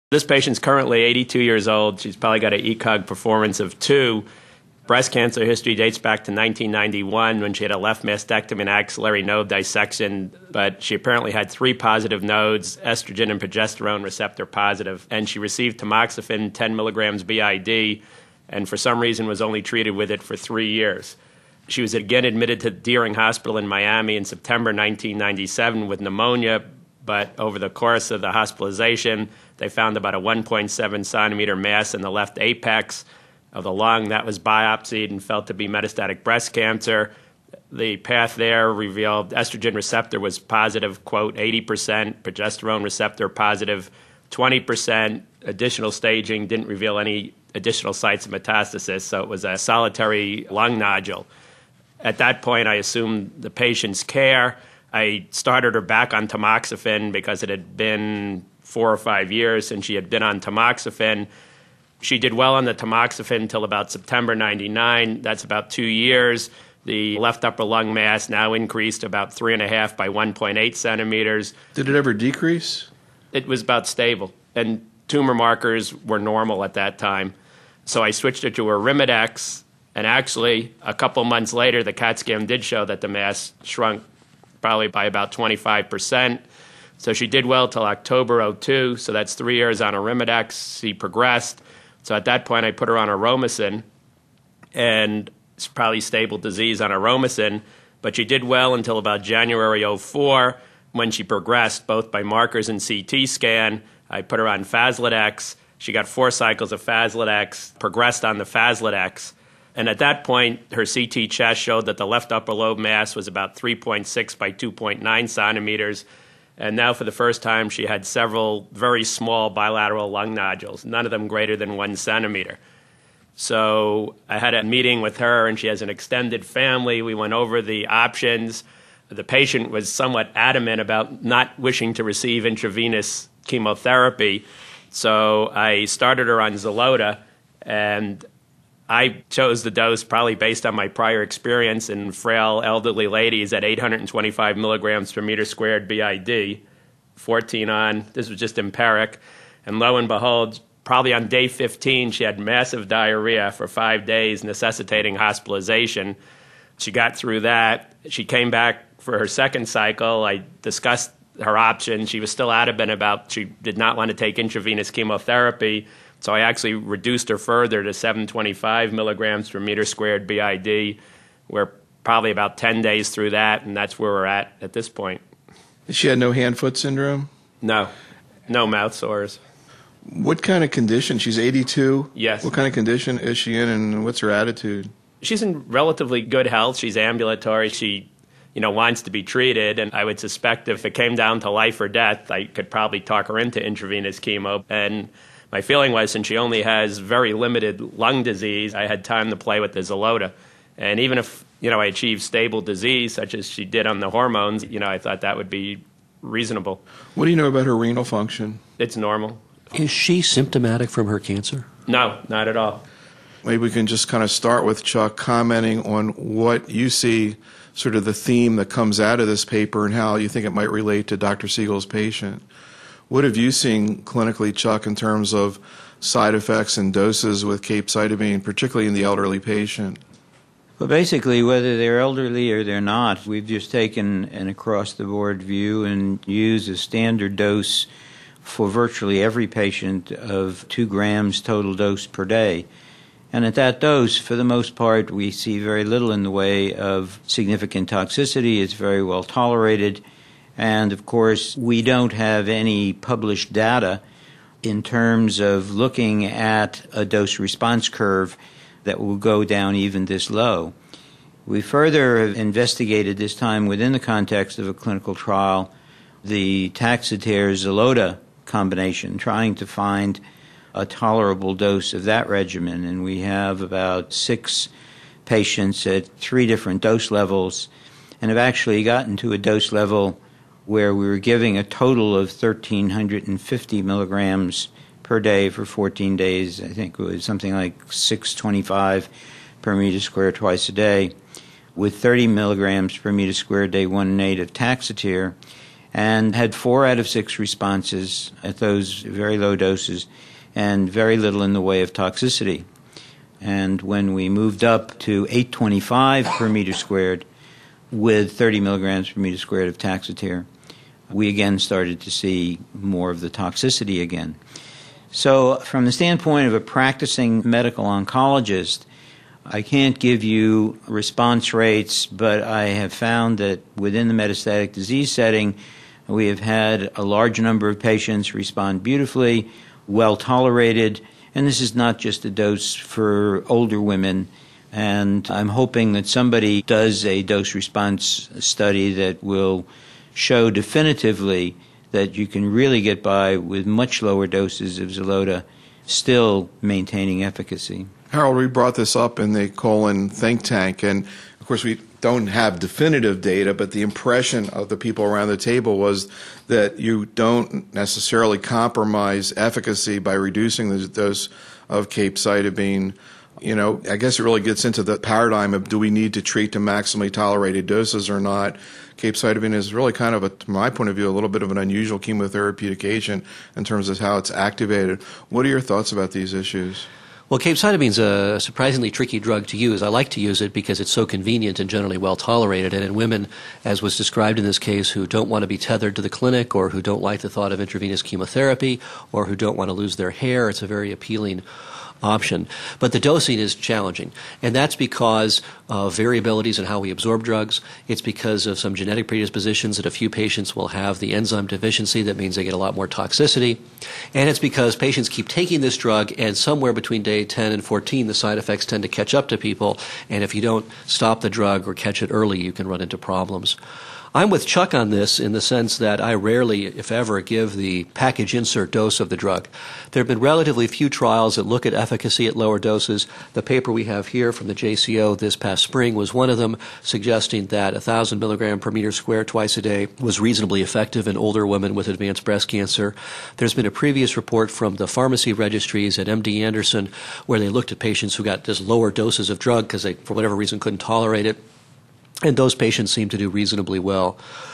This patient's currently 82 years old. She's probably got an ECOG performance of 2. Breast cancer history dates back to 1991 when she had a left mastectomy and axillary node dissection, but she apparently had 3 positive nodes, estrogen and progesterone receptor positive, and she received tamoxifen 10 milligrams BID, and for some reason was only treated with it for 3 years. She was again admitted to Deering Hospital in Miami in September 1997 with pneumonia, but over the course of the hospitalization, they found about a 1.7 centimeter mass in the left apex of the lung. That was biopsied and felt to be metastatic breast cancer. The path there revealed estrogen receptor was positive, quote, 80%, progesterone receptor positive, 20%. Additional staging didn't reveal any additional sites of metastasis, so it was a solitary lung nodule. At that point, I assumed the patient's care. I started her back on tamoxifen because it had been 4 or 5 years since she had been on tamoxifen. She did well on the tamoxifen until about September 99. That's about 2 years. The left upper lung mass now increased about 3.5 by 1.8 centimeters. Did it ever decrease? It was about stable, and tumor markers were normal at that time. So I switched her to Arimidex, and actually, a couple months later, the CAT scan did show that the mass shrunk probably by about 25%. So she did well till October 02, so that's 3 years on Arimidex. She progressed. So at that point, I put her on Aromacin, and it's probably stable disease on Aromacin, but she did well until about January 04 when she progressed, both by markers and CT scan. I put her on Faslodex. She got 4 cycles of Faslodex, progressed on the Faslodex. And at that point, her CT chest showed that the left upper lobe mass was about 3.6 by 2.9 centimeters. And now for the first time, she had several very small bilateral lung nodules, none of them greater than 1 centimeter. So I had a meeting with her, and she has an extended family. We went over the options. The patient was somewhat adamant about not wishing to receive intravenous chemotherapy. So I started her on Xeloda, and I chose the dose probably based on my prior experience in frail elderly ladies at 825 milligrams per meter squared BID, 14 on. This was just empiric. And lo and behold, probably on day 15, she had massive diarrhea for 5 days, necessitating hospitalization. She got through that. She came back for her second cycle. I discussed her options. She was still adamant about she did not want to take intravenous chemotherapy. So I actually reduced her further to 725 milligrams per meter squared BID. We're probably about 10 days through that, and that's where we're at this point. She had no hand-foot syndrome? No mouth sores. What kind of condition? She's 82? Yes. What kind of condition is she in, and what's her attitude? She's in relatively good health. She's ambulatory. She wants to be treated, and I would suspect if it came down to life or death, I could probably talk her into intravenous chemo. And my feeling was, since she only has very limited lung disease, I had time to play with the Xeloda. And even if, I achieved stable disease, such as she did on the hormones, I thought that would be reasonable. What do you know about her renal function? It's normal. Is she symptomatic from her cancer? No, not at all. Maybe we can just kind of start with Chuck commenting on what you see, sort of the theme that comes out of this paper and how you think it might relate to Dr. Siegel's patient. What have you seen clinically, Chuck, in terms of side effects and doses with capecitabine, particularly in the elderly patient? Well, basically, whether they're elderly or they're not, we've just taken an across-the-board view and used a standard dose for virtually every patient of 2 grams total dose per day. And at that dose, for the most part, we see very little in the way of significant toxicity. It's very well tolerated. And, of course, we don't have any published data in terms of looking at a dose-response curve that will go down even this low. We further have investigated, this time within the context of a clinical trial, the Taxotere-Xeloda combination, trying to find a tolerable dose of that regimen. And we have about 6 patients at 3 different dose levels and have actually gotten to a dose level where we were giving a total of 1,350 milligrams per day for 14 days. I think it was something like 625 per meter squared twice a day, with 30 milligrams per meter squared day 1 and 8 of Taxotere. and had 4 out of 6 responses at those very low doses and very little in the way of toxicity. And when we moved up to 825 per meter squared with 30 milligrams per meter squared of Taxotere, we again started to see more of the toxicity again. So from the standpoint of a practicing medical oncologist, I can't give you response rates, but I have found that within the metastatic disease setting, we have had a large number of patients respond beautifully, well tolerated, and this is not just a dose for older women. And I'm hoping that somebody does a dose-response study that will show definitively that you can really get by with much lower doses of Xeloda, still maintaining efficacy. Harold, we brought this up in the colon think tank, and of course we don't have definitive data, but the impression of the people around the table was that you don't necessarily compromise efficacy by reducing the dose of capecitabine. You know, I guess it really gets into the paradigm of do we need to treat to maximally tolerated doses or not. Capecitabine is really kind of, from my point of view, a little bit of an unusual chemotherapeutic agent in terms of how it's activated. What are your thoughts about these issues? Well, capecitabine is a surprisingly tricky drug to use. I like to use it because it's so convenient and generally well tolerated. And in women, as was described in this case, who don't want to be tethered to the clinic or who don't like the thought of intravenous chemotherapy or who don't want to lose their hair, it's a very appealing option. But the dosing is challenging, and that's because of variabilities in how we absorb drugs. It's because of some genetic predispositions that a few patients will have the enzyme deficiency that means they get a lot more toxicity. And it's because patients keep taking this drug, and somewhere between day 10 and 14, the side effects tend to catch up to people, and if you don't stop the drug or catch it early, you can run into problems. I'm with Chuck on this in the sense that I rarely, if ever, give the package insert dose of the drug. There have been relatively few trials that look at efficacy at lower doses. The paper we have here from the JCO this past spring was one of them, suggesting that 1,000 milligram per meter square twice a day was reasonably effective in older women with advanced breast cancer. There's been a previous report from the pharmacy registries at MD Anderson where they looked at patients who got just lower doses of drug because they, for whatever reason, couldn't tolerate it. And those patients seem to do reasonably well.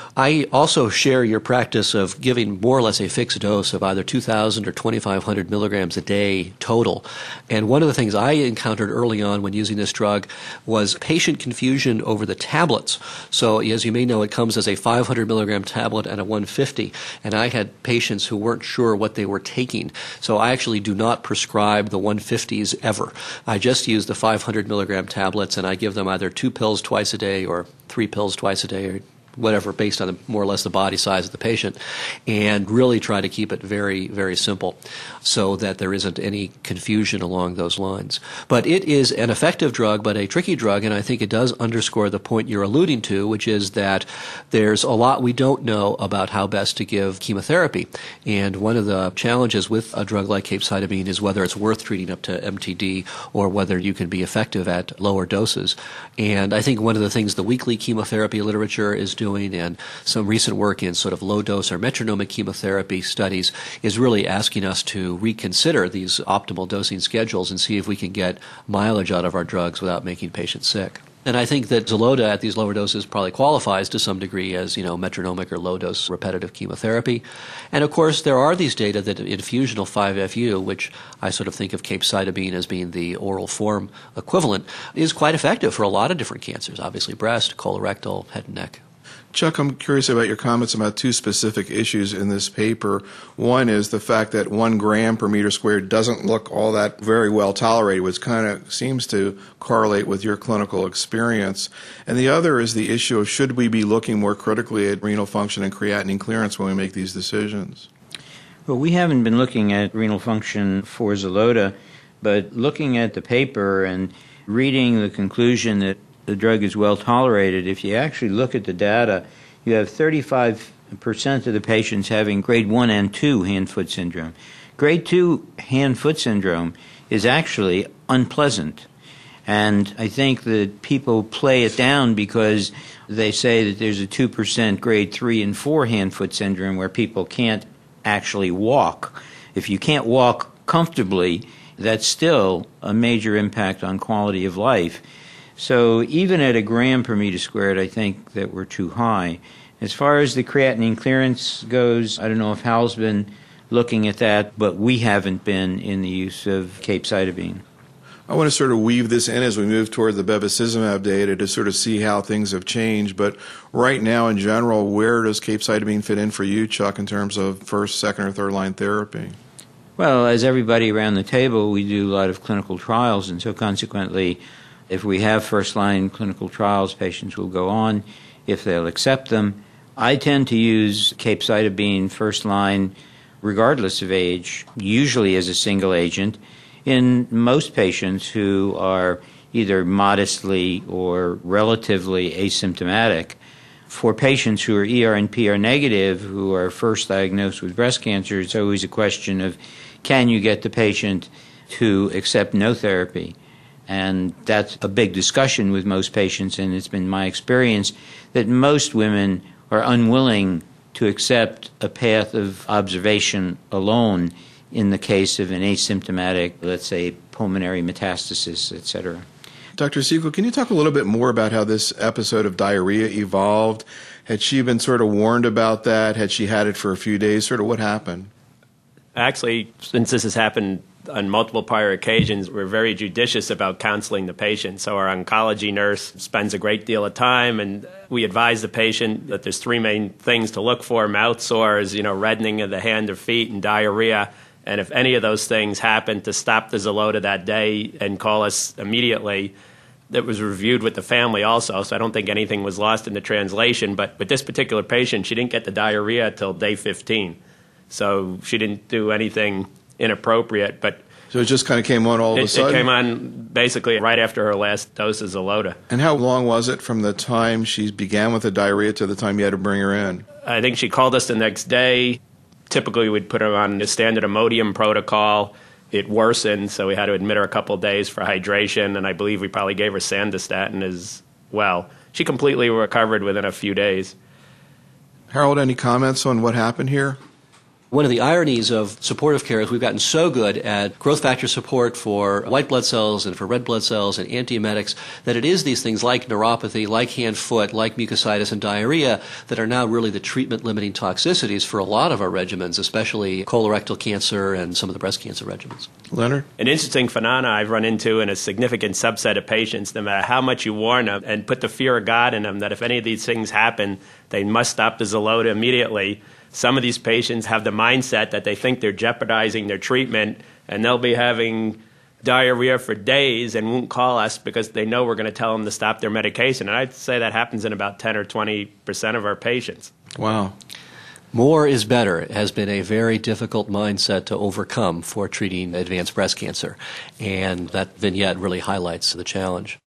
I also share your practice of giving more or less a fixed dose of either 2,000 or 2,500 milligrams a day total. And one of the things I encountered early on when using this drug was patient confusion over the tablets. So as you may know, it comes as a 500 milligram tablet and a 150. And I had patients who weren't sure what they were taking. So I actually do not prescribe the 150s ever. I just use the 500 milligram tablets, and I give them either 2 pills twice a day or 3 pills twice a day, or whatever, based on more or less the body size of the patient, and really try to keep it very, very simple so that there isn't any confusion along those lines. But it is an effective drug, but a tricky drug, and I think it does underscore the point you're alluding to, which is that there's a lot we don't know about how best to give chemotherapy. And one of the challenges with a drug like capecitabine is whether it's worth treating up to MTD or whether you can be effective at lower doses. And I think one of the things the weekly chemotherapy literature is doing, and some recent work in sort of low-dose or metronomic chemotherapy studies, is really asking us to reconsider these optimal dosing schedules and see if we can get mileage out of our drugs without making patients sick. And I think that Xeloda at these lower doses probably qualifies to some degree as, metronomic or low-dose repetitive chemotherapy. And of course, there are these data that infusional 5-FU, which I sort of think of capecitabine as being the oral form equivalent, is quite effective for a lot of different cancers, obviously breast, colorectal, head and neck. Chuck, I'm curious about your comments about 2 specific issues in this paper. One is the fact that 1 gram per meter squared doesn't look all that very well tolerated, which kind of seems to correlate with your clinical experience. And the other is the issue of should we be looking more critically at renal function and creatinine clearance when we make these decisions? Well, we haven't been looking at renal function for Xeloda, but looking at the paper and reading the conclusion that the drug is well tolerated, if you actually look at the data, you have 35% of the patients having grade 1 and 2 hand-foot syndrome. Grade 2 hand-foot syndrome is actually unpleasant. And I think that people play it down because they say that there's a 2% grade 3 and 4 hand-foot syndrome where people can't actually walk. If you can't walk comfortably, that's still a major impact on quality of life. So even at 1 gram per meter squared, I think that we're too high. As far as the creatinine clearance goes, I don't know if Hal's been looking at that, but we haven't been in the use of capecitabine. I want to sort of weave this in as we move toward the bevacizumab data to sort of see how things have changed. But right now, in general, where does capecitabine fit in for you, Chuck, in terms of first, second, or third line therapy? Well, as everybody around the table, we do a lot of clinical trials, and so consequently, if we have first-line clinical trials, patients will go on if they'll accept them. I tend to use capecitabine first-line regardless of age, usually as a single agent, in most patients who are either modestly or relatively asymptomatic. For patients who are ER and PR negative, who are first diagnosed with breast cancer, it's always a question of, can you get the patient to accept no therapy? And that's a big discussion with most patients, and it's been my experience that most women are unwilling to accept a path of observation alone in the case of an asymptomatic, let's say, pulmonary metastasis, et cetera. Dr. Siegel, can you talk a little bit more about how this episode of diarrhea evolved? Had she been sort of warned about that? Had she had it for a few days? Sort of what happened? Actually, since this has happened on multiple prior occasions, we're very judicious about counseling the patient. So our oncology nurse spends a great deal of time, and we advise the patient that there's three main things to look for: mouth sores, reddening of the hand or feet, and diarrhea. And if any of those things happen, to stop the Xeloda that day and call us immediately. That was reviewed with the family also, so I don't think anything was lost in the translation. But with this particular patient, she didn't get the diarrhea until day 15. So she didn't do anything inappropriate. But so it just kind of came on all of a sudden? It came on basically right after her last dose of Xeloda. And how long was it from the time she began with the diarrhea to the time you had to bring her in? I think she called us the next day. Typically, we'd put her on the standard Imodium protocol. It worsened, so we had to admit her a couple of days for hydration, and I believe we probably gave her Sandostatin as well. She completely recovered within a few days. Harold, any comments on what happened here? One of the ironies of supportive care is we've gotten so good at growth factor support for white blood cells and for red blood cells and antiemetics that it is these things like neuropathy, like hand-foot, like mucositis and diarrhea that are now really the treatment-limiting toxicities for a lot of our regimens, especially colorectal cancer and some of the breast cancer regimens. Leonard? An interesting phenomenon I've run into in a significant subset of patients, no matter how much you warn them and put the fear of God in them that if any of these things happen, they must stop the Xeloda immediately. Some of these patients have the mindset that they think they're jeopardizing their treatment, and they'll be having diarrhea for days and won't call us because they know we're going to tell them to stop their medication. And I'd say that happens in about 10 or 20% of our patients. Wow. More is better has been a very difficult mindset to overcome for treating advanced breast cancer, and that vignette really highlights the challenge.